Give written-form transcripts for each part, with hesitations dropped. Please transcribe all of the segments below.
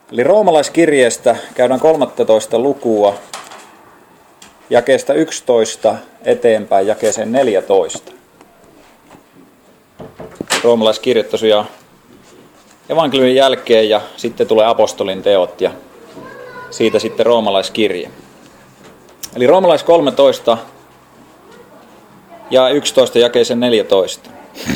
Eli roomalaiskirjeestä käydään 13 lukua jakeesta 11 eteenpäin jakeeseen 14. Roomalaiskirje tosiaan evankeliumin jälkeen ja sitten tulee apostolin teot ja siitä sitten roomalaiskirje. Eli roomalais 13 ja 11 jakeeseen 14.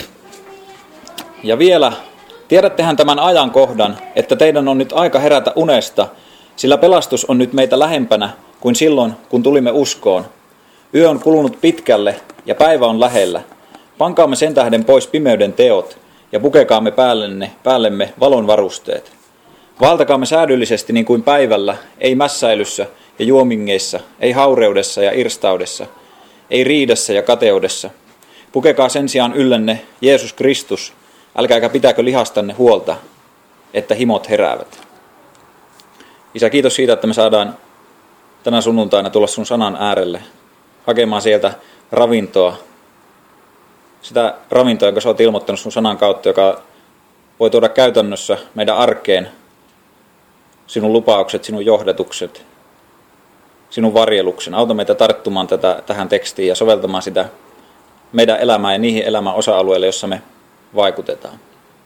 Ja vielä, tiedättehän tämän ajankohdan, että teidän on nyt aika herätä unesta, sillä pelastus on nyt meitä lähempänä kuin silloin, kun tulimme uskoon. Yö on kulunut pitkälle ja päivä on lähellä. Pankaamme sen tähden pois pimeyden teot ja pukekaamme päällemme valon varusteet. Valtakaamme säädyllisesti niin kuin päivällä, ei mässäilyssä ja juomingeissa, ei haureudessa ja irstaudessa, ei riidassa ja kateudessa. Pukekaa sen sijaan yllenne Jeesus Kristus, älkääkä pitääkö lihastanne huolta, että himot heräävät. Isä, kiitos siitä, että me saadaan tänä sunnuntaina tulla sun sanan äärelle, hakemaan sieltä ravintoa. Sitä ravintoa, jonka sä oot ilmoittanut sun sanan kautta, joka voi tuoda käytännössä meidän arkeen sinun lupaukset, sinun johdatukset, sinun varjeluksen. Auta meitä tarttumaan tähän tekstiin ja soveltamaan sitä meidän elämään ja niihin elämän osa-alueille, jossa me vaikutetaan.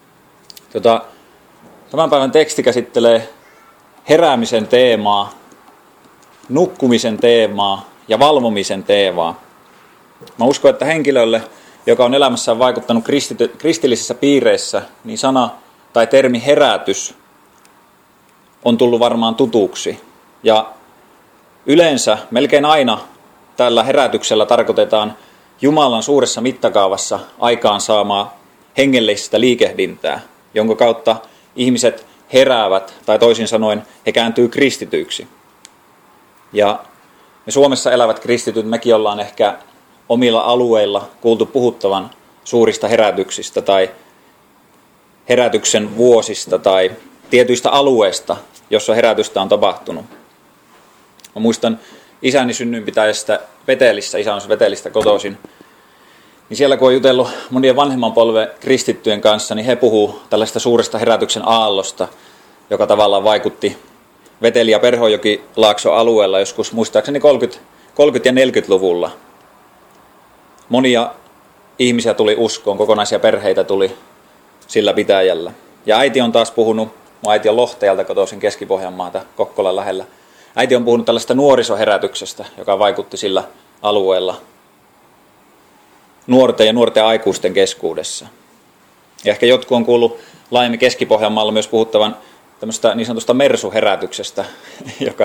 Tämän päivän teksti käsittelee heräämisen teemaa, nukkumisen teemaa ja valvomisen teemaa. Mä uskon, että henkilölle, joka on elämässään vaikuttanut kristillisissä piireissä, niin sana tai termi herätys on tullut varmaan tutuksi. Ja yleensä, melkein aina tällä herätyksellä tarkoitetaan Jumalan suuressa mittakaavassa aikaansaamaa hengellistä liikehdintää, jonka kautta ihmiset heräävät, tai toisin sanoen he kääntyy kristityiksi. Ja me Suomessa elävät kristityt, mekin ollaan ehkä omilla alueilla kuultu puhuttavan suurista herätyksistä tai herätyksen vuosista tai tietyistä alueista, jossa herätystä on tapahtunut. Mä muistan isäni synnyinpitäjästä Vetelissä, isä on Vetelistä kotoisin, niin siellä kun on jutellut monien vanhemman polven kristittyjen kanssa, niin he puhuu tällaista suuresta herätyksen aallosta, joka tavallaan vaikutti Veteli- ja Perhojoki-laakson alueella joskus muistaakseni 30- ja 40-luvulla. Monia ihmisiä tuli uskoon, kokonaisia perheitä tuli sillä pitäjällä. Ja äiti on taas puhunut, mun äiti on Lohteelta kotoisin Keski-Pohjanmaata, Kokkolan lähellä. Äiti on puhunut tällaista nuorisoherätyksestä, joka vaikutti sillä alueella nuorten ja nuorten aikuisten keskuudessa. Ja ehkä jotkut on kuullut laajemmin Keski-Pohjanmaalla myös puhuttavan tämmöistä niin sanotusta mersuherätyksestä, joka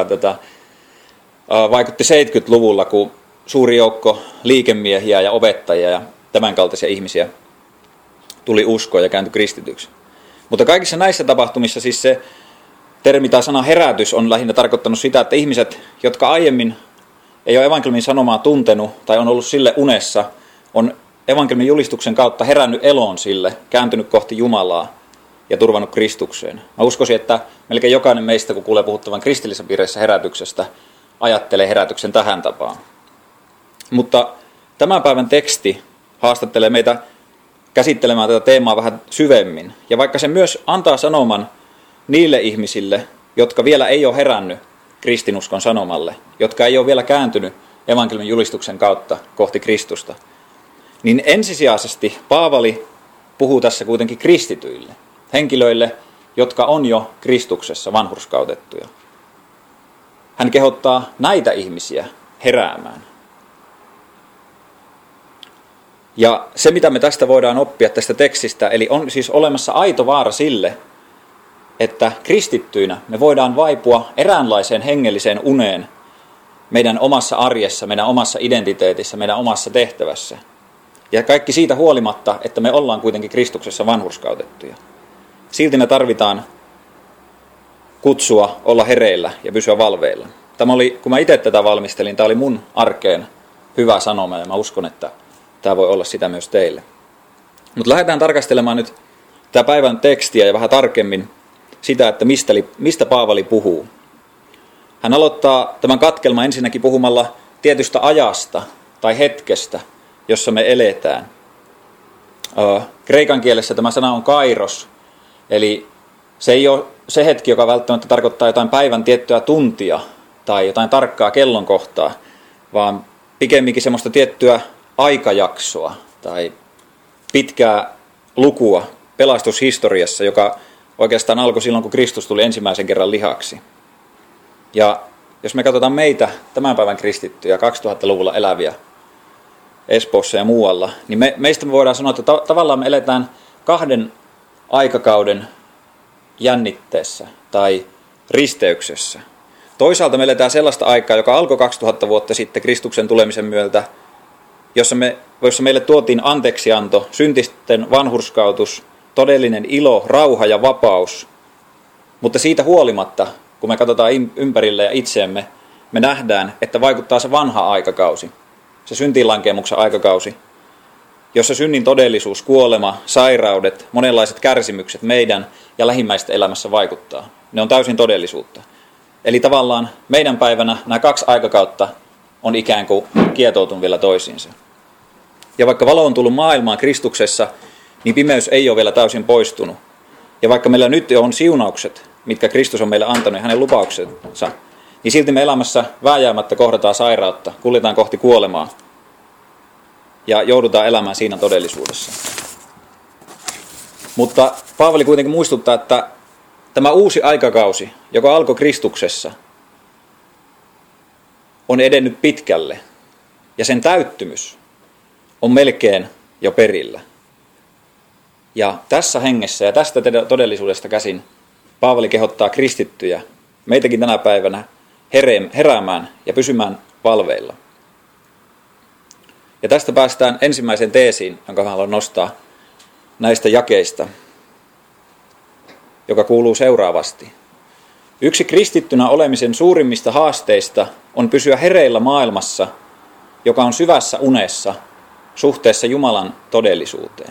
vaikutti 70-luvulla, kun suuri joukko liikemiehiä ja opettajia ja tämän kaltaisia ihmisiä tuli uskoon ja kääntyi kristityksi. Mutta kaikissa näissä tapahtumissa siis se termi tai sana herätys on lähinnä tarkoittanut sitä, että ihmiset, jotka aiemmin ei ole evankeliumin sanomaa tuntenut tai on ollut sille unessa, on evankeliumin julistuksen kautta herännyt eloon sille, kääntynyt kohti Jumalaa ja turvannut Kristukseen. Mä uskoisin, että melkein jokainen meistä, kun kuulee puhuttavan kristillisessä piirissä herätyksestä, ajattelee herätyksen tähän tapaan. Mutta tämän päivän teksti haastattelee meitä käsittelemään tätä teemaa vähän syvemmin. Ja vaikka se myös antaa sanoman niille ihmisille, jotka vielä ei ole herännyt kristinuskon sanomalle, jotka ei ole vielä kääntynyt evankeliumin julistuksen kautta kohti Kristusta, niin ensisijaisesti Paavali puhuu tässä kuitenkin kristityille, henkilöille, jotka on jo Kristuksessa vanhurskautettuja. Hän kehottaa näitä ihmisiä heräämään. Ja se, mitä me tästä voidaan oppia tästä tekstistä, eli on siis olemassa aito vaara sille, että kristittyinä me voidaan vaipua eräänlaiseen hengelliseen uneen meidän omassa arjessa, meidän omassa identiteetissä, meidän omassa tehtävässä. Ja kaikki siitä huolimatta, että me ollaan kuitenkin Kristuksessa vanhurskautettuja. Silti me tarvitaan kutsua olla hereillä ja pysyä valveilla. Tämä oli, kun mä itse tätä valmistelin, tämä oli mun arkeen hyvä sanoma ja mä uskon, että tämä voi olla sitä myös teille. Mutta lähdetään tarkastelemaan nyt tämä päivän tekstiä ja vähän tarkemmin sitä, että mistä Paavali puhuu. Hän aloittaa tämän katkelman ensinnäkin puhumalla tietystä ajasta tai hetkestä, jossa me eletään. Kreikan kielessä tämä sana on kairos, eli se ei ole se hetki, joka välttämättä tarkoittaa jotain päivän tiettyä tuntia tai jotain tarkkaa kellonkohtaa, vaan pikemminkin semmoista tiettyä aikajaksoa tai pitkää lukua pelastushistoriassa, joka oikeastaan alkoi silloin, kun Kristus tuli ensimmäisen kerran lihaksi. Ja jos me katsotaan meitä tämän päivän kristittyjä, 2000-luvulla eläviä Espoossa ja muualla, niin meistä me voidaan sanoa, että tavallaan me eletään kahden aikakauden jännitteessä tai risteyksessä. Toisaalta me eletään sellaista aikaa, joka alkoi 2000 vuotta sitten Kristuksen tulemisen myötä, jossa meille tuotiin anteeksianto, syntisten vanhurskautus, todellinen ilo, rauha ja vapaus. Mutta siitä huolimatta, kun me katsotaan ympärille ja itseemme, me nähdään, että vaikuttaa se vanha aikakausi, se syntiinlankemuksen aikakausi, jossa synnin todellisuus, kuolema, sairaudet, monenlaiset kärsimykset meidän ja lähimmäisten elämässä vaikuttaa. Ne on täysin todellisuutta. Eli tavallaan meidän päivänä nämä kaksi aikakautta on ikään kuin kietoutunut vielä toisiinsa. Ja vaikka valo on tullut maailmaan Kristuksessa, niin pimeys ei ole vielä täysin poistunut. Ja vaikka meillä nyt on siunaukset, mitkä Kristus on meille antanut ja hänen lupauksensa, niin silti me elämässä vääjäämättä kohdataan sairautta, kuljetaan kohti kuolemaa ja joudutaan elämään siinä todellisuudessa. Mutta Paavali kuitenkin muistuttaa, että tämä uusi aikakausi, joka alkoi Kristuksessa, on edennyt pitkälle ja sen täyttymys on melkein jo perillä. Ja tässä hengessä ja tästä todellisuudesta käsin Paavali kehottaa kristittyjä, meitäkin tänä päivänä, heräämään ja pysymään valveilla. Ja tästä päästään ensimmäiseen teesiin, jonka haluan nostaa näistä jakeista, joka kuuluu seuraavasti. Yksi kristittynä olemisen suurimmista haasteista on pysyä hereillä maailmassa, joka on syvässä unessa suhteessa Jumalan todellisuuteen.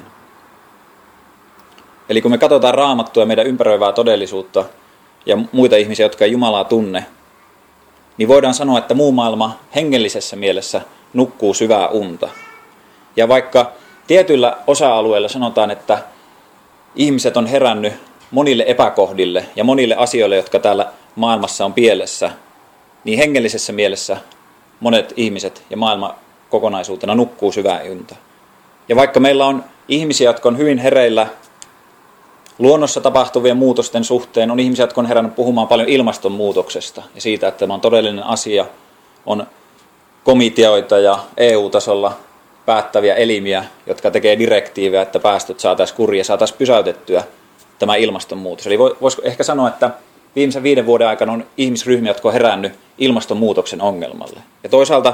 Eli kun me katsotaan Raamattua ja meidän ympäröivää todellisuutta ja muita ihmisiä, jotka ei Jumalaa tunne, niin voidaan sanoa, että muu maailma hengellisessä mielessä nukkuu syvää unta. Ja vaikka tietyillä osa-alueilla sanotaan, että ihmiset on herännyt monille epäkohdille ja monille asioille, jotka täällä maailmassa on pielessä, niin hengellisessä mielessä monet ihmiset ja maailma kokonaisuutena nukkuu syvää unta. Ja vaikka meillä on ihmisiä, jotka on hyvin hereillä luonnossa tapahtuvien muutosten suhteen, on ihmisiä, jotka on herännyt puhumaan paljon ilmastonmuutoksesta ja siitä, että tämä on todellinen asia, on komiteoita ja EU-tasolla päättäviä elimiä, jotka tekee direktiivejä, että päästöt saataisiin kuriin ja saataisiin pysäytettyä tämä ilmastonmuutos. Eli voisiko ehkä sanoa, että viimeisen 5 vuoden aikana on ihmisryhmiä, jotka on herännyt ilmastonmuutoksen ongelmalle. Ja toisaalta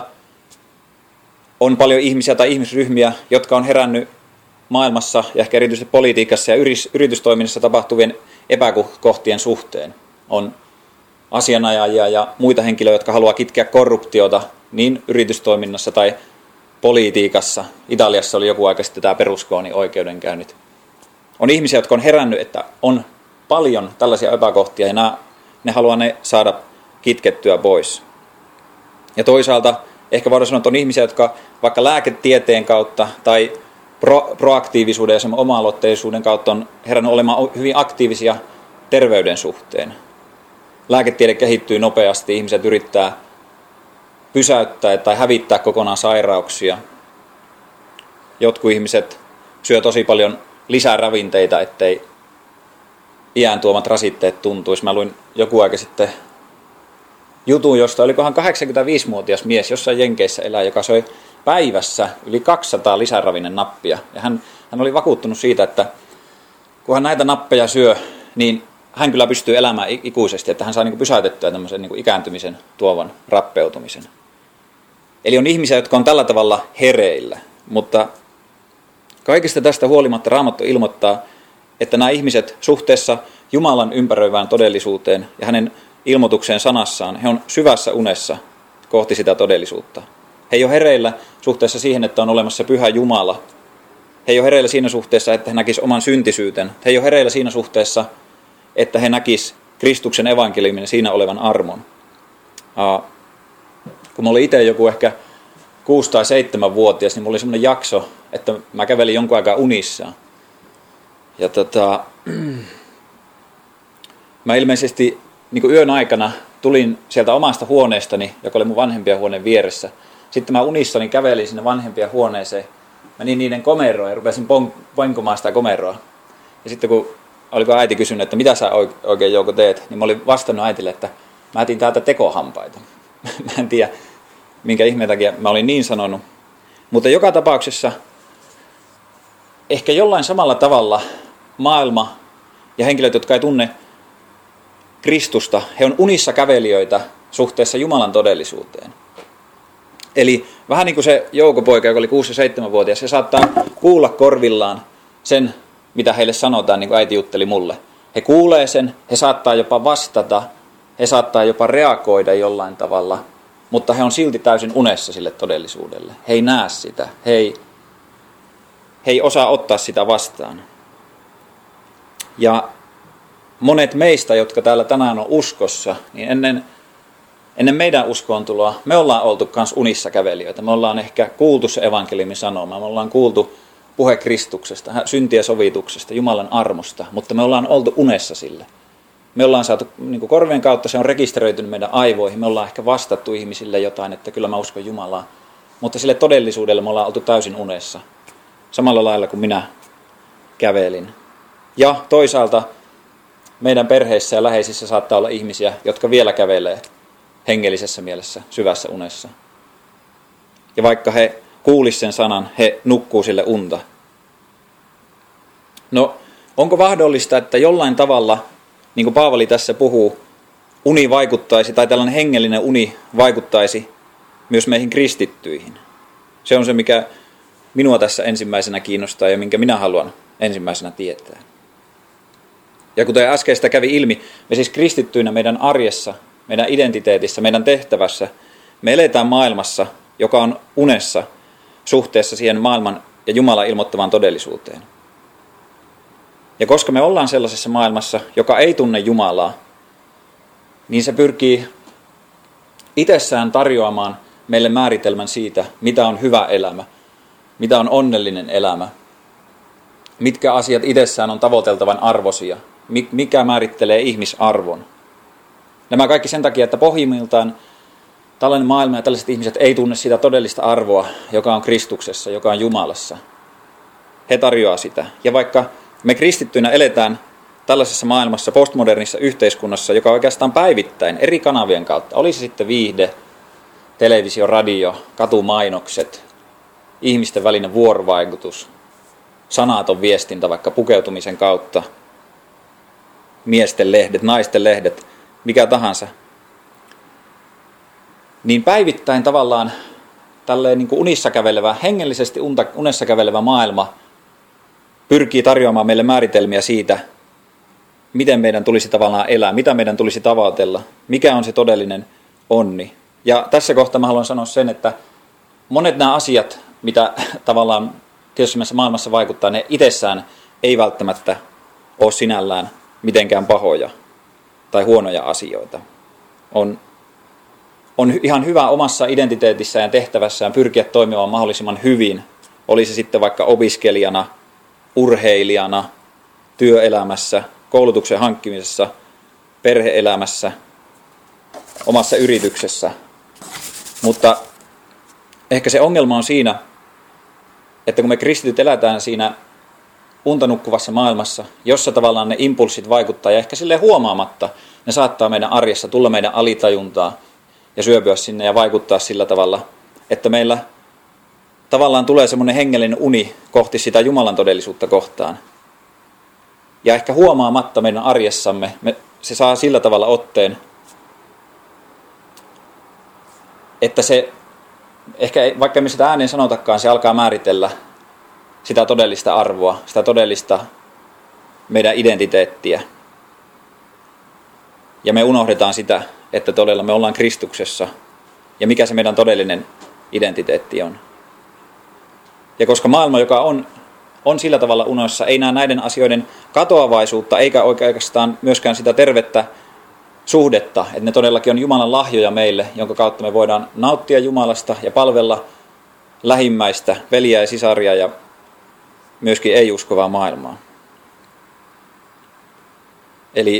on paljon ihmisiä tai ihmisryhmiä, jotka on herännyt maailmassa ja ehkä erityisesti politiikassa ja yritystoiminnassa tapahtuvien epäkohtien suhteen. On asianajajia ja muita henkilöitä, jotka haluaa kitkeä korruptiota niin yritystoiminnassa tai politiikassa. Italiassa oli joku aika sitten tämä Berlusconin oikeudenkäynnit. On ihmisiä, jotka on herännyt, että on paljon tällaisia epäkohtia ja ne haluaa ne saada kitkettyä pois. Ja toisaalta ehkä voidaan sanoa, että on ihmisiä, jotka vaikka lääketieteen kautta tai proaktiivisuuden ja sen oma-aloitteisuuden kautta on herännyt olemaan hyvin aktiivisia terveyden suhteen. Lääketiede kehittyy nopeasti, ihmiset yrittää pysäyttää tai hävittää kokonaan sairauksia. Jotkut ihmiset syö tosi paljon lisää ravinteita, ettei iän tuomat rasitteet tuntuisi. Mä luin joku aika sitten jutun, josta olikohan 85-vuotias mies jossain Jenkeissä elää, joka söi päivässä yli 200 lisäravinnenappia. Ja hän oli vakuuttunut siitä, että kun hän näitä nappeja syö, niin hän kyllä pystyy elämään ikuisesti, että hän saa pysäytettyä tämmöisen ikääntymisen tuovan rappeutumisen. Eli on ihmisiä, jotka on tällä tavalla hereillä, mutta kaikista tästä huolimatta Raamattu ilmoittaa, että nämä ihmiset suhteessa Jumalan ympäröivään todellisuuteen ja hänen ilmoitukseen sanassaan, he on syvässä unessa kohti sitä todellisuutta. He ei ole hereillä suhteessa siihen, että on olemassa pyhä Jumala. He ei ole hereillä siinä suhteessa, että he näkisivät oman syntisyyten. He ei ole hereillä siinä suhteessa, että he näkisivät Kristuksen evankeliumin siinä olevan armon. Kun mä olin itse joku ehkä 6- tai 7-vuotias, niin mulla oli semmoinen jakso, että mä kävelin jonkun aikaa unissa. Ja mä ilmeisesti niin kuin yön aikana tulin sieltä omasta huoneestani, joka oli mun vanhempien huoneen vieressä. Sitten mä unissani kävelin sinne vanhempien huoneeseen, menin niiden komeroon ja rupesin poinkomaan sitä komeroa. Ja sitten kun oliko äiti kysynyt, että mitä sä oikein Jouko teet, niin mä olin vastannut äitille, että mä etin täältä tekohampaita. Mä en tiedä, minkä ihmeen takia mä olin niin sanonut. Mutta joka tapauksessa ehkä jollain samalla tavalla maailma ja henkilöt, jotka ei tunne Kristusta, he on unissa kävelijöitä suhteessa Jumalan todellisuuteen. Eli vähän niin kuin se Jouko-poika, joka oli 6- ja 7-vuotias, se saattaa kuulla korvillaan sen, mitä heille sanotaan, niin kuin äiti jutteli mulle. He kuulee sen, he saattaa jopa vastata, he saattaa jopa reagoida jollain tavalla, mutta he on silti täysin unessa sille todellisuudelle. He ei näe sitä, he ei osaa ottaa sitä vastaan. Ja monet meistä, jotka täällä tänään on uskossa, niin ennen meidän uskoon tuloa me ollaan oltu kans unissa kävelijöitä. Me ollaan ehkä kuultu se evankeliumin sanoma, me ollaan kuultu puhe Kristuksesta, syntien sovituksesta, Jumalan armosta, mutta me ollaan oltu unessa sille. Me ollaan saatu niin kuin korvien kautta, se on rekisteröitynyt meidän aivoihin, me ollaan ehkä vastattu ihmisille jotain, että kyllä mä uskon Jumalaa, mutta sille todellisuudelle me ollaan oltu täysin unessa, samalla lailla kuin minä kävelin. Ja toisaalta meidän perheissä ja läheisissä saattaa olla ihmisiä, jotka vielä kävelee hengellisessä mielessä, syvässä unessa. Ja vaikka he kuulisivat sen sanan, he nukkuu sille unta. No, onko mahdollista, että jollain tavalla, niin kuin Paavali tässä puhuu, uni vaikuttaisi, tai tällainen hengellinen uni vaikuttaisi myös meihin kristittyihin? Se on se, mikä minua tässä ensimmäisenä kiinnostaa ja minkä minä haluan ensimmäisenä tietää. Ja kuten äskeistä kävi ilmi, me siis kristittyinä meidän arjessa, meidän identiteetissä, meidän tehtävässä, me eletään maailmassa, joka on unessa suhteessa siihen maailman ja Jumalan ilmoittavaan todellisuuteen. Ja koska me ollaan sellaisessa maailmassa, joka ei tunne Jumalaa, niin se pyrkii itsessään tarjoamaan meille määritelmän siitä, mitä on hyvä elämä, mitä on onnellinen elämä, mitkä asiat itsessään on tavoiteltavan arvoisia, mikä määrittelee ihmisarvon. Nämä kaikki sen takia, että pohjimmiltaan tällainen maailma ja tällaiset ihmiset ei tunne sitä todellista arvoa, joka on Kristuksessa, joka on Jumalassa. He tarjoaa sitä. Ja vaikka me kristittyinä eletään tällaisessa maailmassa, postmodernissa yhteiskunnassa, joka oikeastaan päivittäin eri kanavien kautta, oli se sitten viihde, televisio, radio, katumainokset, ihmisten välinen vuorovaikutus, sanaton viestintä vaikka pukeutumisen kautta, miesten lehdet, naisten lehdet, mikä tahansa, niin päivittäin tavallaan tälleen niin kuin unissa kävelevä, hengellisesti unessa kävelevä maailma pyrkii tarjoamaan meille määritelmiä siitä, miten meidän tulisi tavallaan elää, mitä meidän tulisi tavoitella, mikä on se todellinen onni. Ja tässä kohtaa mä haluan sanoa sen, että monet nämä asiat, mitä tavallaan tietysti maailmassa vaikuttaa, ne itsessään ei välttämättä ole sinällään mitenkään pahoja tai huonoja asioita. On ihan hyvä omassa identiteetissään ja tehtävässään pyrkiä toimimaan mahdollisimman hyvin. Oli se sitten vaikka opiskelijana, urheilijana, työelämässä, koulutuksen hankkimisessa, perhe-elämässä, omassa yrityksessä. Mutta ehkä se ongelma on siinä, että kun me kristityt elätään siinä untanukkuvassa maailmassa, jossa tavallaan ne impulssit vaikuttaa ja ehkä silleen huomaamatta, ne saattaa meidän arjessa tulla meidän alitajuntaa ja syöpyä sinne ja vaikuttaa sillä tavalla, että meillä tavallaan tulee semmoinen hengellinen uni kohti sitä Jumalan todellisuutta kohtaan. Ja ehkä huomaamatta meidän arjessamme se saa sillä tavalla otteen, että se, ehkä vaikka me sitä ääneen sanotakaan, se alkaa määritellä sitä todellista arvoa, sitä todellista meidän identiteettiä. Ja me unohdetaan sitä, että todella me ollaan Kristuksessa ja mikä se meidän todellinen identiteetti on. Ja koska maailma, joka on sillä tavalla unoissa, ei näe näiden asioiden katoavaisuutta eikä oikeastaan myöskään sitä tervettä suhdetta, että ne todellakin on Jumalan lahjoja meille, jonka kautta me voidaan nauttia Jumalasta ja palvella lähimmäistä, veliä ja sisaria ja myöskin ei-uskovaa maailmaa. Eli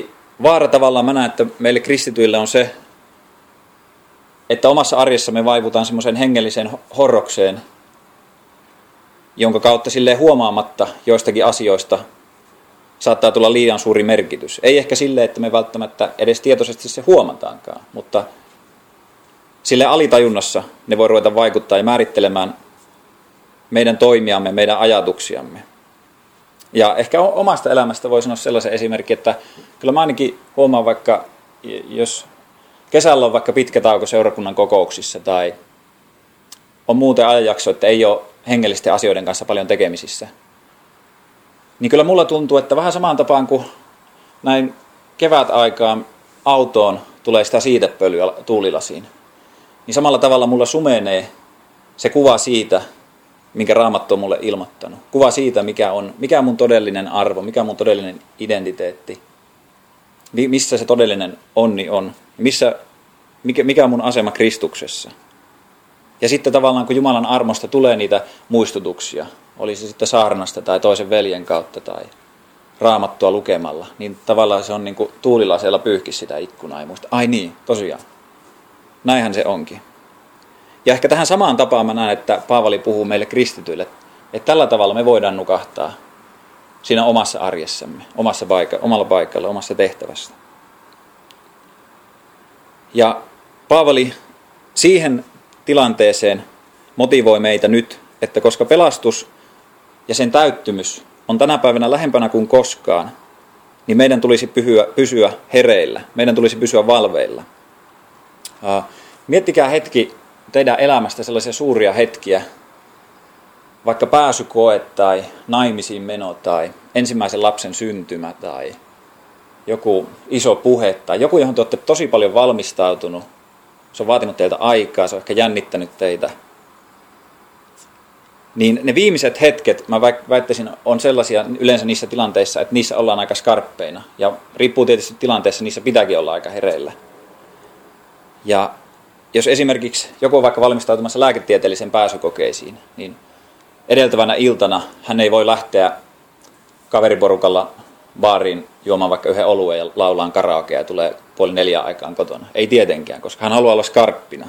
vaara tavallaan mä näen, että meille kristityille on se, että omassa arjessa me vaivutaan semmoiseen hengelliseen horrokseen, jonka kautta silleen huomaamatta joistakin asioista saattaa tulla liian suuri merkitys. Ei ehkä silleen, että me välttämättä edes tietoisesti se huomataankaan, mutta sille alitajunnassa ne voi ruveta vaikuttaa ja määrittelemään meidän toimiamme, meidän ajatuksiamme. Ja ehkä omasta elämästä voi sanoa sellaisen esimerkin, että kyllä mä ainakin huomaan vaikka, jos kesällä on vaikka pitkä tauko seurakunnan kokouksissa tai on muuten ajanjakso, että ei ole hengellisten asioiden kanssa paljon tekemisissä, niin kyllä mulla tuntuu, että vähän samaan tapaan kuin näin kevätaikaan autoon tulee sitä siitepölyä tuulilasiin, niin samalla tavalla mulla sumenee se kuva siitä, minkä Raamattu on mulle ilmoittanut. Kuva siitä, mikä on mun todellinen arvo, mikä on mun todellinen identiteetti, missä se todellinen onni on, mikä on mun asema Kristuksessa. Ja sitten tavallaan, kun Jumalan armosta tulee niitä muistutuksia, oli se sitten saarnasta tai toisen veljen kautta tai Raamattua lukemalla, niin tavallaan se on niin kuin tuulilaseella pyyhki sitä ikkunaa ja muista. Ai niin, tosiaan. Näinhän se onkin. Ja ehkä tähän samaan tapaan mä näen, että Paavali puhuu meille kristityille, että tällä tavalla me voidaan nukahtaa siinä omassa arjessamme, omalla paikalla, omassa tehtävässä. Ja Paavali siihen tilanteeseen motivoi meitä nyt, että koska pelastus ja sen täyttymys on tänä päivänä lähempänä kuin koskaan, niin meidän tulisi pysyä hereillä, meidän tulisi pysyä valveilla. Miettikää hetki teidän elämästä sellaisia suuria hetkiä, vaikka pääsykoe tai naimisiin meno tai ensimmäisen lapsen syntymä tai joku iso puhe tai joku, johon te olette tosi paljon valmistautunut. Se on vaatinut teiltä aikaa, se on ehkä jännittänyt teitä. Niin ne viimeiset hetket, mä väittäisin, on sellaisia yleensä niissä tilanteissa, että niissä ollaan aika skarppeina. Ja riippuu tietysti tilanteessa, niissä pitääkin olla aika hereillä. Ja jos esimerkiksi joku on vaikka valmistautumassa lääketieteellisen pääsykokeisiin, niin edeltävänä iltana hän ei voi lähteä kaveriporukalla baariin juomaan vaikka yhden oluen ja laulaan karaokea ja tulee 3:30 aikaan kotona. Ei tietenkään, koska hän haluaa olla skarppina.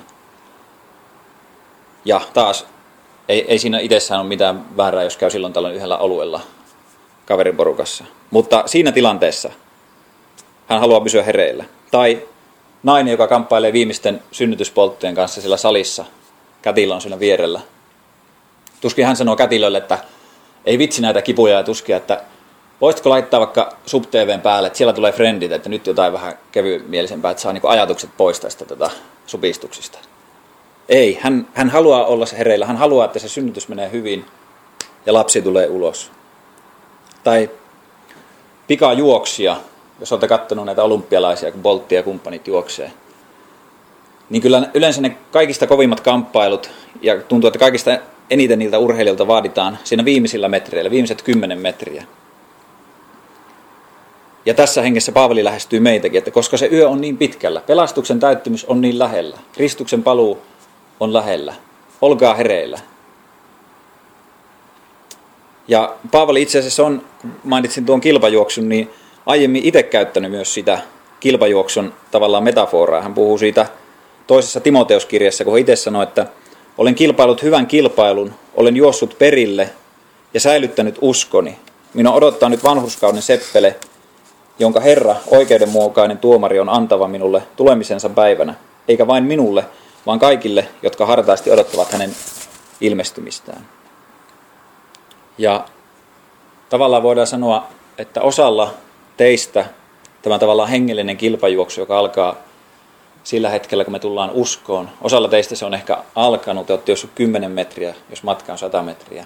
Ja taas, ei siinä itsessään ole mitään väärää, jos käy silloin tällöin yhdellä oluella kaveriporukassa. Mutta siinä tilanteessa hän haluaa pysyä hereillä. Tai nainen, joka kamppailee viimeisten synnytyspolttojen kanssa siellä salissa, kätilö on siinä vierellä. Tuskin hän sanoo kätilölle, että ei vitsi näitä kipuja ja tuskia, että voisitko laittaa vaikka sub-TVn päälle, että siellä tulee friendit, että nyt jotain vähän kevymielisempää, että saa niinku ajatukset pois tästä supistuksista. Ei, hän haluaa olla se hereillä, hän haluaa, että se synnytys menee hyvin ja lapsi tulee ulos. Tai pikajuoksia, jos olette katsonut näitä olympialaisia, kun Bolt ja kumppanit juoksee, niin kyllä yleensä ne kaikista kovimmat kamppailut, ja tuntuu, että kaikista eniten niiltä urheilijoilta vaaditaan siinä viimeisillä metreillä, viimeiset 10 metriä. Ja tässä hengessä Paavali lähestyy meitäkin, että koska se yö on niin pitkällä, pelastuksen täyttymys on niin lähellä, Kristuksen paluu on lähellä, olkaa hereillä. Ja Paavali itse asiassa on, kun mainitsin tuon kilpajuoksun, niin aiemmin itse käyttänyt myös sitä kilpajuoksun tavallaan metaforaa. Hän puhuu siitä toisessa Timoteuskirjassa, kun hän itse sanoi, että olen kilpailut hyvän kilpailun, olen juossut perille ja säilyttänyt uskoni. Minua odottaa nyt vanhurskauden seppele, jonka Herra, oikeudenmukainen tuomari, on antava minulle tulemisensa päivänä, eikä vain minulle, vaan kaikille, jotka hartaasti odottavat hänen ilmestymistään. Ja tavallaan voidaan sanoa, että osalla teistä tämä tavallaan hengellinen kilpajuoksu, joka alkaa sillä hetkellä, kun me tullaan uskoon. Osalla teistä se on ehkä alkanut, te olette jossain 10 metriä, jos matka on 100 metriä.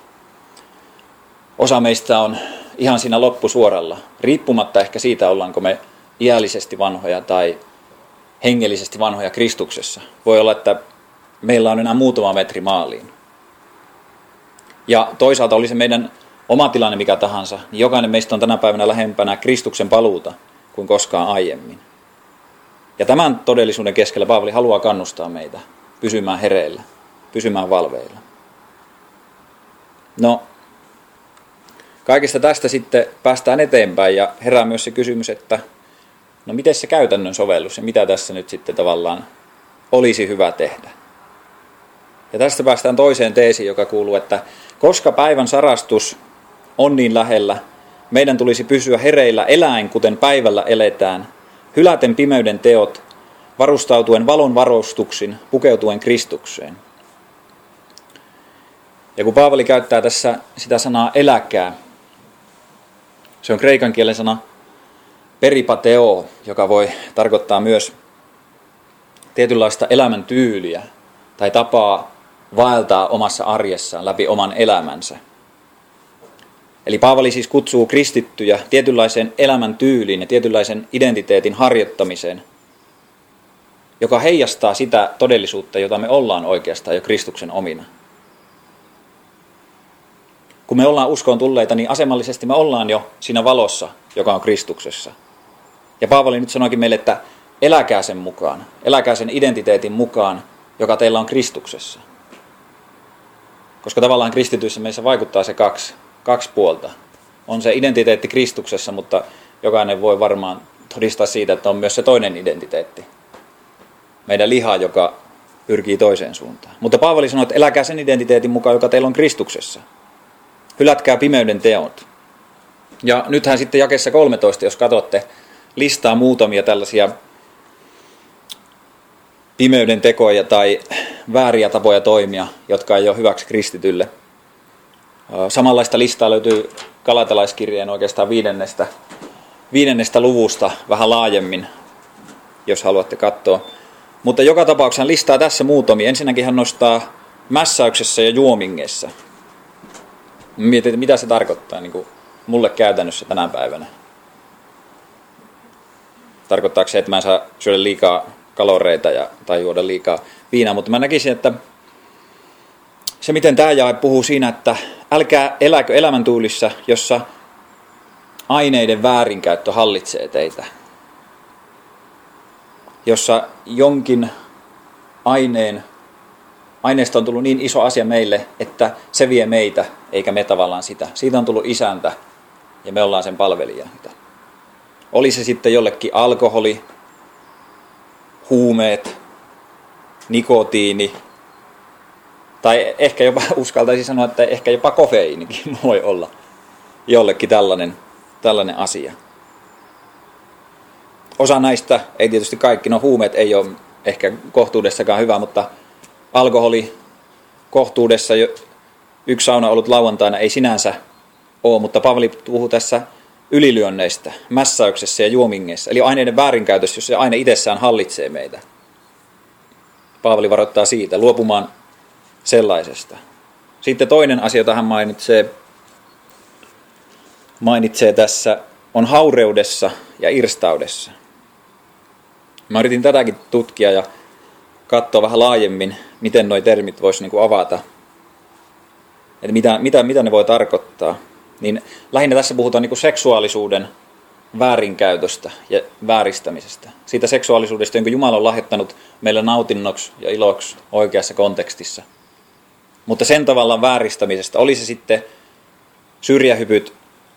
Osa meistä on ihan siinä loppusuoralla, riippumatta ehkä siitä, ollaanko me iällisesti vanhoja tai hengellisesti vanhoja Kristuksessa. Voi olla, että meillä on enää muutama metri maaliin. Ja toisaalta oli se meidän oma tilanne mikä tahansa, niin jokainen meistä on tänä päivänä lähempänä Kristuksen paluuta kuin koskaan aiemmin. Ja tämän todellisuuden keskellä Paavali haluaa kannustaa meitä pysymään hereillä, pysymään valveilla. No, kaikesta tästä sitten päästään eteenpäin ja herää myös se kysymys, että no miten se käytännön sovellus ja mitä tässä nyt sitten tavallaan olisi hyvä tehdä. Ja tästä päästään toiseen teesiin, joka kuuluu, että koska päivän sarastus on niin lähellä, meidän tulisi pysyä hereillä eläin, kuten päivällä eletään, hyläten pimeyden teot, varustautuen valon varustuksin, pukeutuen Kristukseen. Ja kun Paavali käyttää tässä sitä sanaa eläkää, se on kreikan kielen sana peripateo, joka voi tarkoittaa myös tietynlaista elämäntyyliä tai tapaa vaeltaa omassa arjessaan läpi oman elämänsä. Eli Paavali siis kutsuu kristittyjä tietynlaiseen elämäntyyliin ja tietynlaisen identiteetin harjoittamiseen, joka heijastaa sitä todellisuutta, jota me ollaan oikeastaan jo Kristuksen omina. Kun me ollaan uskoon tulleita, niin asemallisesti me ollaan jo siinä valossa, joka on Kristuksessa. Ja Paavali nyt sanoikin meille, että eläkää sen mukaan, eläkää sen identiteetin mukaan, joka teillä on Kristuksessa. Koska tavallaan kristityissä meissä vaikuttaa se kaksi puolta. On se identiteetti Kristuksessa, mutta jokainen voi varmaan todistaa siitä, että on myös se toinen identiteetti. Meidän liha, joka pyrkii toiseen suuntaan. Mutta Paavali sanoi, että eläkää sen identiteetin mukaan, joka teillä on Kristuksessa. Hylätkää pimeyden teot. Ja nythän sitten jakeessa 13, jos katsotte, listaa muutamia tällaisia pimeyden tekoja tai vääriä tapoja toimia, jotka ei ole hyväksi kristitylle. Samanlaista listaa löytyy Galatalaiskirjeen oikeastaan 5. luvusta vähän laajemmin, jos haluatte katsoa. Mutta joka tapauksessa hän listaa tässä muutamia. Ensinnäkin hän nostaa mässäyksessä ja juomingessa. Mietin, että mitä se tarkoittaa niin kuin mulle käytännössä tänä päivänä. Tarkoittaako se, että mä en saa syödä liikaa kaloreita tai juoda liikaa viinaa, mutta mä näkisin, että se miten tämä jae puhuu siinä, että älkää eläkö elämäntyylissä, jossa aineiden väärinkäyttö hallitsee teitä. Jossa jonkin aineesta on tullut niin iso asia meille, että se vie meitä, eikä me tavallaan sitä. Siitä on tullut isäntä, ja me ollaan sen palvelijoita. Oli se sitten jollekin alkoholi, huumeet, nikotiini, tai ehkä jopa uskaltaisin sanoa, että ehkä jopa kofeiinikin voi olla jollekin tällainen asia. Osa näistä, ei tietysti kaikki, no huumeet ei ole ehkä kohtuudessakaan hyvä, mutta alkoholi kohtuudessa, yksi sauna ollut lauantaina ei sinänsä ole, mutta Paavali puhuu tässä ylilyönneistä, mässäyksessä ja juomingeissa, eli aineiden väärinkäytössä, jos se aine itsessään hallitsee meitä. Paavali varoittaa siitä, luopumaan sellaisesta. Sitten toinen asia, jota hän mainitsee tässä, on haureudessa ja irstaudessa. Mä yritin tätäkin tutkia ja katsoa vähän laajemmin, miten nuo termit voisi niin kuin avata. Että mitä ne voi tarkoittaa. Niin lähinnä tässä puhutaan niin kuin seksuaalisuuden väärinkäytöstä ja vääristämisestä. Siitä seksuaalisuudesta, jonka Jumala on lahjoittanut meille nautinnoksi ja iloksi oikeassa kontekstissa. Mutta sen tavallaan vääristämisestä, oli se sitten syrjähypyt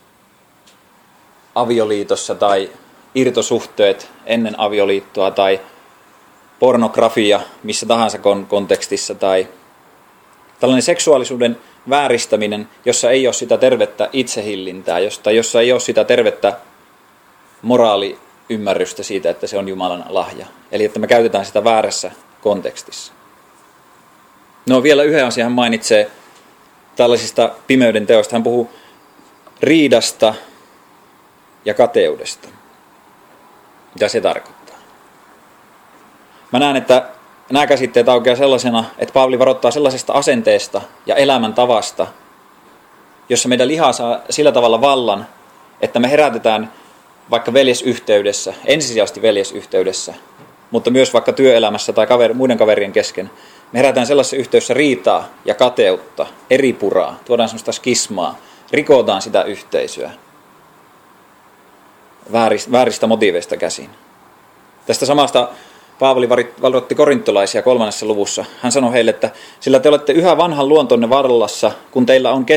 avioliitossa tai irtosuhteet ennen avioliittoa tai pornografia missä tahansa kontekstissa tai tällainen seksuaalisuuden vääristäminen, jossa ei ole sitä tervettä itsehillintää, jossa ei ole sitä tervettä moraaliymmärrystä siitä, että se on Jumalan lahja. Eli että me käytetään sitä väärässä kontekstissa. No vielä yhden asian hän mainitsee tällaisista pimeyden teoista. Hän puhuu riidasta ja kateudesta. Mitä se tarkoittaa? Mä näen, että nämä käsitteet aukeaa sellaisena, että Paavali varoittaa sellaisesta asenteesta ja elämäntavasta, jossa meidän liha saa sillä tavalla vallan, että me herätetään vaikka veljesyhteydessä, ensisijaisesti veljesyhteydessä, mutta myös vaikka työelämässä tai muiden kaverien kesken. Me herätään sellaisessa yhteydessä riitaa ja kateutta, eripuraa, tuodaan sellaista skismaa, rikotaan sitä yhteisöä vääristä motiiveista käsin. Tästä samasta Paavali varoitti korintolaisia 3. luvussa. Hän sanoi heille, että sillä te olette yhä vanhan luontonne vallassa, kun teillä on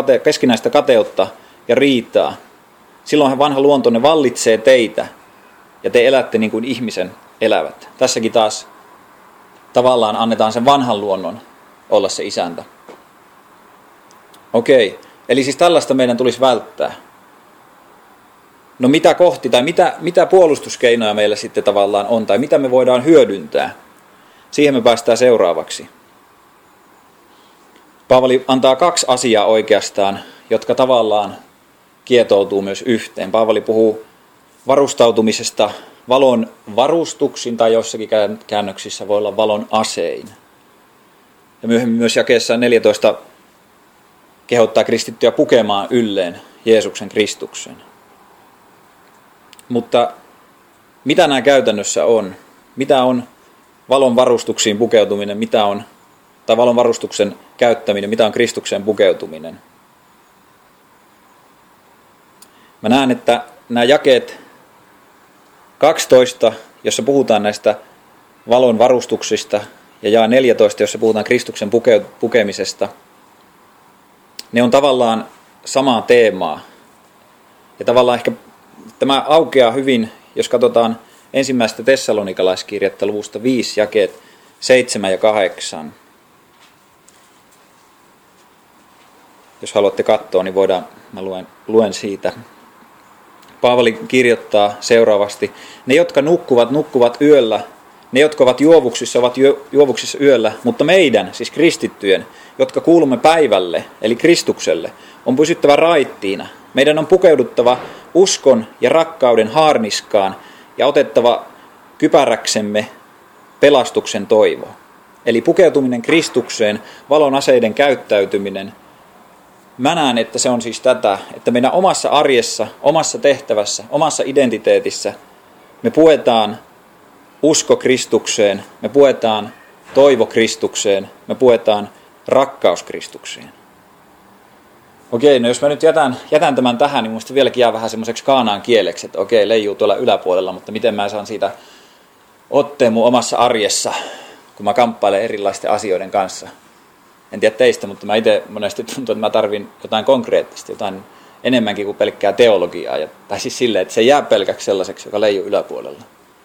keskinäistä kateutta ja riitaa. Silloinhan vanha luontonne vallitsee teitä ja te elätte niin kuin ihmisen elävät. Tässäkin taas tavallaan annetaan sen vanhan luonnon olla se isäntä. Okei, eli siis tällaista meidän tulisi välttää. No mitä kohti tai mitä puolustuskeinoja meillä sitten tavallaan on tai mitä me voidaan hyödyntää? Siihen me päästään seuraavaksi. Paavali antaa 2 asiaa oikeastaan, jotka tavallaan kietoutuu myös yhteen. Paavali puhuu varustautumisesta valon varustuksin tai jossakin käännöksissä voi olla valon asein. Ja myöhemmin myös jakeessa 14 kehottaa kristittyjä pukemaan ylleen Jeesuksen Kristuksen. Mutta mitä nämä käytännössä on? Mitä on valon varustuksiin pukeutuminen? Tai valon varustuksen käyttäminen? Mitä on Kristukseen pukeutuminen? Mä näen, että nämä jakeet 12, jossa puhutaan näistä valon varustuksista, ja jae 14, jossa puhutaan Kristuksen pukemisesta, ne on tavallaan samaa teemaa. Ja tavallaan ehkä tämä aukeaa hyvin, jos katsotaan ensimmäistä Tessalonikalaiskirjettä luvusta 5, jakeet 7 ja 8. Jos haluatte katsoa, niin mä luen siitä. Paavali kirjoittaa seuraavasti: ne, jotka nukkuvat yöllä. Ne, jotka ovat juovuksissa yöllä, mutta meidän, siis kristittyjen, jotka kuulumme päivälle, eli Kristukselle, on pysyttävä raittiina. Meidän on pukeuduttava uskon ja rakkauden haarniskaan ja otettava kypäräksemme pelastuksen toivo. Eli pukeutuminen Kristukseen, valon aseiden käyttäytyminen. Mä näen, että se on siis tätä, että meidän omassa arjessa, omassa tehtävässä, omassa identiteetissä me puetaan usko Kristukseen, me puetaan toivo Kristukseen, me puetaan rakkaus Kristukseen. Okei, no jos mä nyt jätän tämän tähän, niin musta vieläkin jää vähän semmoiseksi kaanaan kieleksi, että okei, leijuu tuolla yläpuolella, mutta miten mä saan siitä otteen mun omassa arjessa, kun mä kamppailen erilaisten asioiden kanssa. En tiedä teistä, mutta mä itse monesti tuntuu, että mä tarvin jotain konkreettista, jotain enemmänkin kuin pelkkää teologiaa. Tai siis silleen, että se jää pelkäksi sellaiseksi, joka leijuu yläpuolella.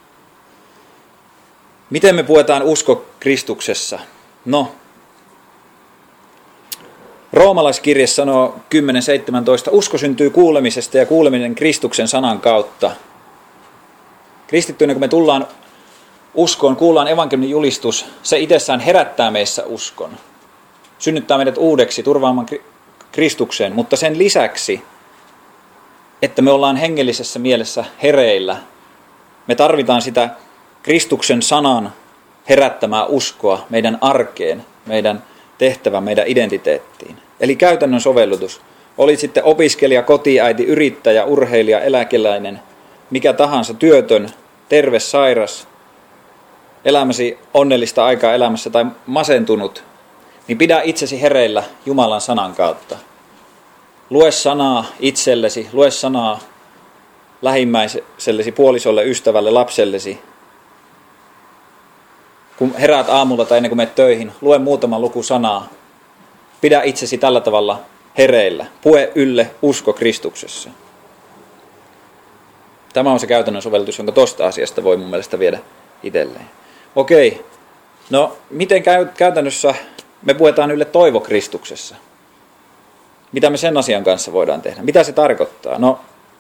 Miten me puetaan usko Kristuksessa? No, Roomalaiskirje sanoo 10.17, usko syntyy kuulemisesta ja kuuleminen Kristuksen sanan kautta. Kristittyinä kun me tullaan uskoon, kuullaan evankeliumin julistus, se itsessään herättää meissä uskon. Synnyttää meidät uudeksi turvaamaan Kristukseen, mutta sen lisäksi, että me ollaan hengellisessä mielessä hereillä, me tarvitaan sitä Kristuksen sanan herättämää uskoa meidän arkeen, meidän tehtävään, meidän identiteettiin. Eli käytännön sovellutus. Olit sitten opiskelija, kotiäiti, yrittäjä, urheilija, eläkeläinen, mikä tahansa, työtön, terve, sairas, elämäsi onnellista aikaa elämässä tai masentunut, niin pidä itsesi hereillä Jumalan sanan kautta. Lue sanaa itsellesi, lue sanaa lähimmäisellesi, puolisolle, ystävälle, lapsellesi. Kun heräät aamulla tai ennen kuin menet töihin, lue muutaman luku sanaa. Pidä itsesi tällä tavalla hereillä. Pue ylle usko Kristuksessa. Tämä on se käytännön sovellutus, jonka tuosta asiasta voi mun mielestä viedä itselleen. Okei, no miten käytännössä me puetaan ylle toivo Kristuksessa? Mitä me sen asian kanssa voidaan tehdä? Mitä se tarkoittaa? No,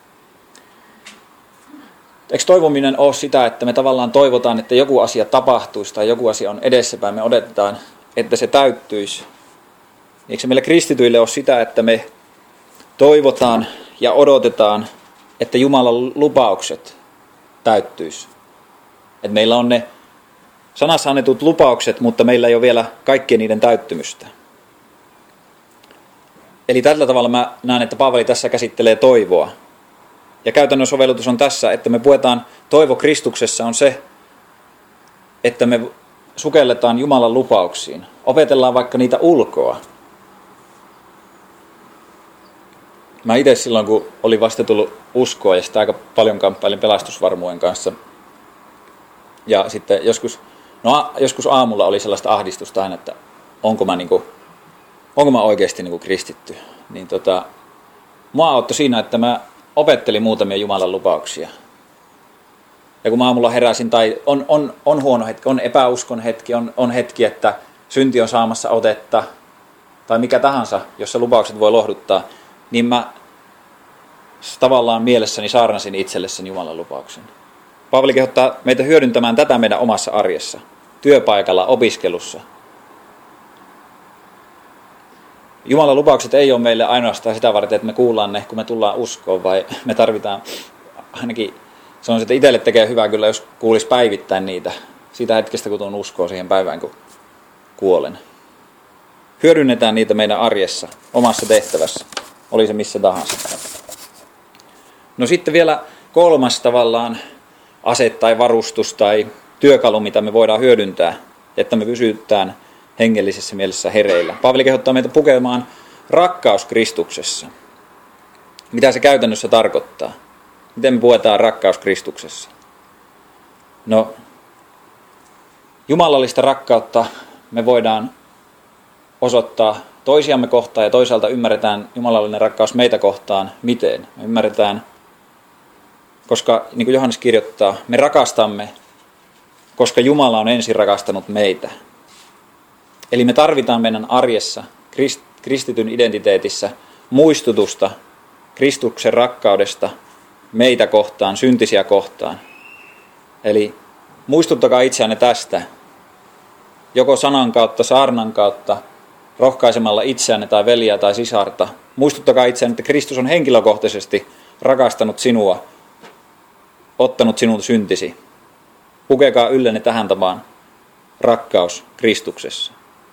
eikö toivominen ole sitä, että me tavallaan toivotaan, että joku asia tapahtuisi tai joku asia on edessäpäin, me odotetaan, että se täyttyisi? Eikö se meille kristityille ole sitä, että me toivotaan ja odotetaan, että Jumalan lupaukset täyttyisi? Että meillä on ne sanassa annetut lupaukset, mutta meillä ei ole vielä kaikkien niiden täyttymystä. Eli tällä tavalla mä näen, että Paavali tässä käsittelee toivoa. Ja käytännön sovellutus on tässä, että me puetaan toivo Kristuksessa on se, että me sukelletaan Jumalan lupauksiin. Opetellaan vaikka niitä ulkoa. Mä itse silloin, kun olin vasta tullut uskoa ja sitä aika paljon kamppailin pelastusvarmuuden kanssa. Ja sitten joskus aamulla oli sellaista ahdistusta aina, että onko mä oikeasti kristitty. Niin mua auttoi siinä, että mä opettelin muutamia Jumalan lupauksia. Ja kun mä aamulla heräsin, tai on huono hetki, on epäuskon hetki, on hetki, että synti on saamassa otetta, tai mikä tahansa, jossa lupaukset voi lohduttaa, niin mä tavallaan mielessäni saarnasin itsellessäni Jumalan lupauksen. Paavali kehottaa meitä hyödyntämään tätä meidän omassa arjessa, työpaikalla, opiskelussa. Jumalan lupaukset ei ole meille ainoastaan sitä varten, että me kuullaan ne, kun me tullaan uskoon, vai me tarvitaan, ainakin se on sitten itselle tekee hyvää kyllä, jos kuulisi päivittäin niitä, siitä hetkestä, kun tuun uskoon siihen päivään, kun kuolen. Hyödynnetään niitä meidän arjessa, omassa tehtävässä, oli se missä tahansa. No sitten vielä kolmas tavallaan ase tai varustus tai työkalu, mitä me voidaan hyödyntää, että me pysytään hengellisessä mielessä hereillä. Paavali kehottaa meitä pukemaan rakkaus Kristuksessa. Mitä se käytännössä tarkoittaa? Miten me puetaan rakkaus Kristuksessa? No, jumalallista rakkautta me voidaan osoittaa toisiamme kohtaan ja toisaalta ymmärretään jumalallinen rakkaus meitä kohtaan. Miten? Me ymmärretään, koska niin kuin Johannes kirjoittaa, me rakastamme, koska Jumala on ensin rakastanut meitä. Eli me tarvitaan meidän arjessa, kristityn identiteetissä, muistutusta Kristuksen rakkaudesta meitä kohtaan, syntisiä kohtaan. Eli muistuttakaa itseänne tästä, joko sanan kautta, saarnan kautta, rohkaisemalla itseänne tai veliä tai sisarta. Muistuttakaa itseänne, että Kristus on henkilökohtaisesti rakastanut sinua, ottanut sinulta syntisi. Pukekaa yllenne tähän tapaan rakkaus Kristuksessa.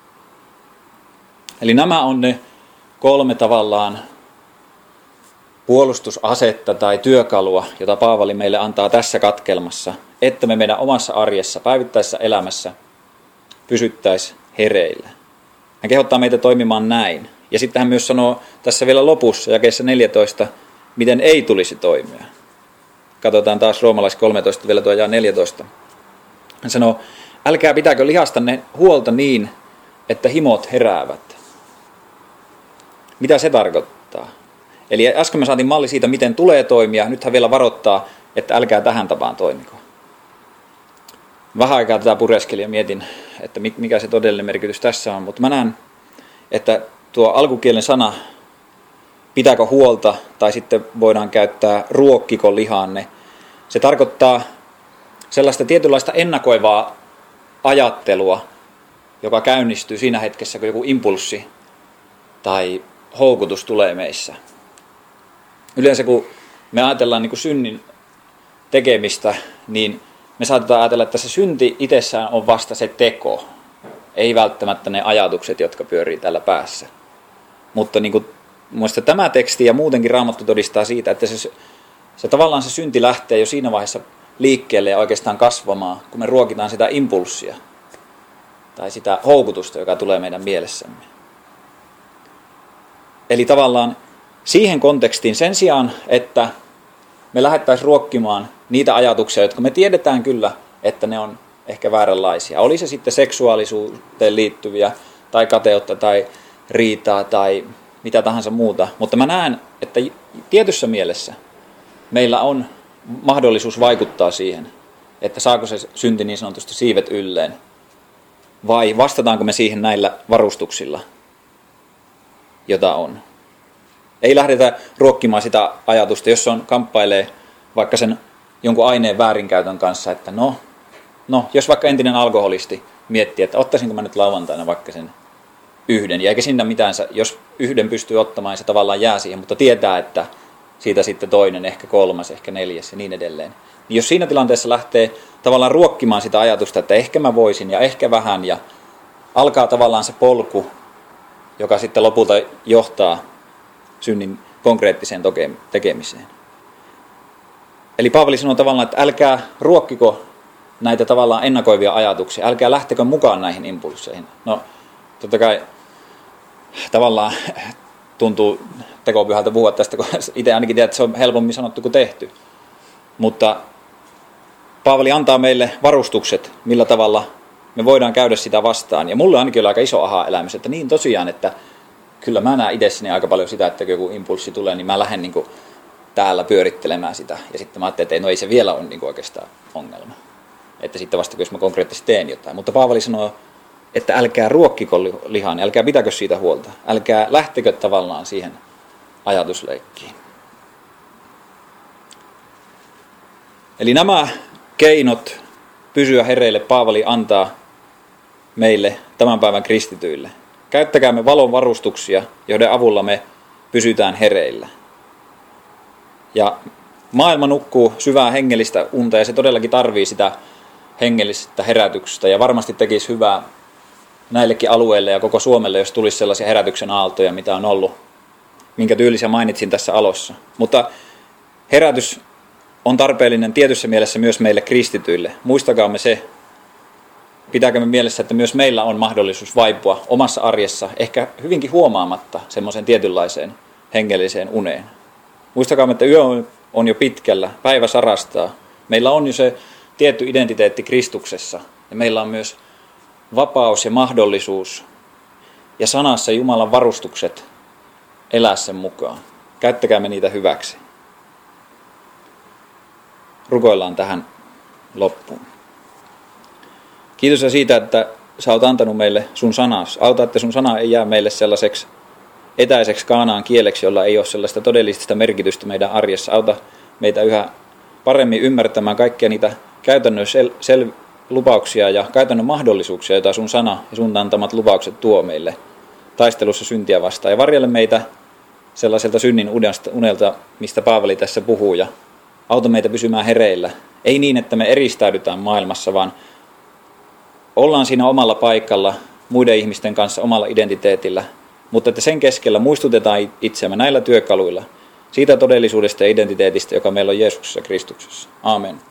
Eli nämä on ne kolme tavallaan puolustusasetta tai työkalua, jota Paavali meille antaa tässä katkelmassa, että me meidän omassa arjessa, päivittäisessä elämässä pysyttäisiin hereillä. Hän kehottaa meitä toimimaan näin. Ja sitten hän myös sanoo tässä vielä lopussa, jakeessa 14, miten ei tulisi toimia. Katsotaan taas Roomalais 13, vielä tuo jaa 14. Hän sanoo, älkää pitääkö lihastanne huolta niin, että himot heräävät. Mitä se tarkoittaa? Eli äsken me saatiin malli siitä, miten tulee toimia. Nyt hän vielä varoittaa, että älkää tähän tapaan toimiko. Vähän aikaa tätä pureskelin ja mietin, että mikä se todellinen merkitys tässä on. Mutta mä näen, että tuo alkukielen sana, pitääkö huolta, tai sitten voidaan käyttää ruokkiko lihanne. Se tarkoittaa sellaista tietynlaista ennakoivaa ajattelua, joka käynnistyy siinä hetkessä, kun joku impulssi tai houkutus tulee meissä. Yleensä kun me ajatellaan niin kuin synnin tekemistä, niin me saatetaan ajatella, että se synti itsessään on vasta se teko, ei välttämättä ne ajatukset, jotka pyörii täällä päässä. Mutta niin kuin, muista tämä teksti ja muutenkin Raamattu todistaa siitä, että se tavallaan se synti lähtee jo siinä vaiheessa liikkeelle ja oikeastaan kasvamaan, kun me ruokitaan sitä impulssia tai sitä houkutusta, joka tulee meidän mielessämme. Eli tavallaan siihen kontekstiin sen sijaan, että me lähdettäisiin ruokkimaan niitä ajatuksia, jotka me tiedetään kyllä, että ne on ehkä vääränlaisia. Oli se sitten seksuaalisuuteen liittyviä tai kateutta tai riitaa tai mitä tahansa muuta. Mutta mä näen, että tietyssä mielessä meillä on mahdollisuus vaikuttaa siihen, että saako se synti niin sanotusti siivet ylleen. Vai vastataanko me siihen näillä varustuksilla, jota on. Ei lähdetä ruokkimaan sitä ajatusta, jos on kamppailee vaikka sen jonkun aineen väärinkäytön kanssa, että no, jos vaikka entinen alkoholisti miettii, että ottaisinko mä nyt lauantaina vaikka sen yhden, ja eikä siinä mitään, jos yhden pystyy ottamaan, se tavallaan jää siihen, mutta tietää, että siitä sitten toinen, ehkä kolmas, ehkä neljäs ja niin edelleen. Niin jos siinä tilanteessa lähtee tavallaan ruokkimaan sitä ajatusta, että ehkä mä voisin ja ehkä vähän, ja alkaa tavallaan se polku, joka sitten lopulta johtaa synnin konkreettiseen tekemiseen. Eli Paavali sanoo tavallaan, että älkää ruokkiko näitä tavallaan ennakoivia ajatuksia, älkää lähtekö mukaan näihin impulsseihin. No, totta kai tavallaan tuntuu tekopyhältä puhua tästä, kun itse ainakin tiedät, että se on helpommin sanottu kuin tehty. Mutta Paavali antaa meille varustukset, millä tavalla me voidaan käydä sitä vastaan. Ja mulle ainakin oli aika iso aha-elämys, että niin tosiaan, että kyllä mä näen itsessäni aika paljon sitä, että kun joku impulssi tulee, niin mä lähden niin kuin täällä pyörittelemään sitä. Ja sitten mä ajattelin, että ei se vielä ole niin kuin oikeastaan ongelma. Että sitten vasta, jos mä konkreettisesti teen jotain. Mutta Paavali sanoo, että älkää ruokkiko lihaa, niin älkää pitäkö siitä huolta. Älkää lähtekö tavallaan siihen ajatusleikkiin. Eli nämä keinot pysyä hereille Paavali antaa meille tämän päivän kristityille. Käyttäkäämme valon varustuksia, joiden avulla me pysytään hereillä. Ja maailma nukkuu syvää hengellistä unta ja se todellakin tarvii sitä hengellistä herätyksestä ja varmasti tekisi hyvää näillekin alueille ja koko Suomelle, jos tulisi sellaisia herätyksen aaltoja, mitä on ollut, minkä tyylisiä mainitsin tässä alussa. Mutta herätys on tarpeellinen tietyssä mielessä myös meille kristityille. Muistakaamme se, pitääkäämme mielessä, että myös meillä on mahdollisuus vaipua omassa arjessa, ehkä hyvinkin huomaamatta semmoisen tietynlaiseen hengelliseen uneen. Muistakaamme, että yö on jo pitkällä, päivä sarastaa. Meillä on jo se tietty identiteetti Kristuksessa ja meillä on myös vapaus ja mahdollisuus ja sanassa Jumalan varustukset elää sen mukaan. Käyttäkäämme niitä hyväksi. Rukoillaan tähän loppuun. Kiitos siitä, että sä oot antanut meille sun sanas. Auta, että sun sana ei jää meille sellaiseksi etäiseksi kaanaan kieleksi, jolla ei ole sellaista todellista merkitystä meidän arjessa. Auta meitä yhä paremmin ymmärtämään kaikkia niitä käytännön lupauksia ja käytännön mahdollisuuksia, joita sun sana ja sun antamat lupaukset tuo meille taistelussa syntiä vastaan. Ja varjelle meitä sellaiselta synnin unelta, mistä Paavali tässä puhuu, ja auta meitä pysymään hereillä. Ei niin, että me eristäydytään maailmassa, vaan ollaan siinä omalla paikalla, muiden ihmisten kanssa omalla identiteetillä, mutta että sen keskellä muistutetaan itseämme näillä työkaluilla siitä todellisuudesta ja identiteetistä, joka meillä on Jeesuksessa Kristuksessa. Aamen.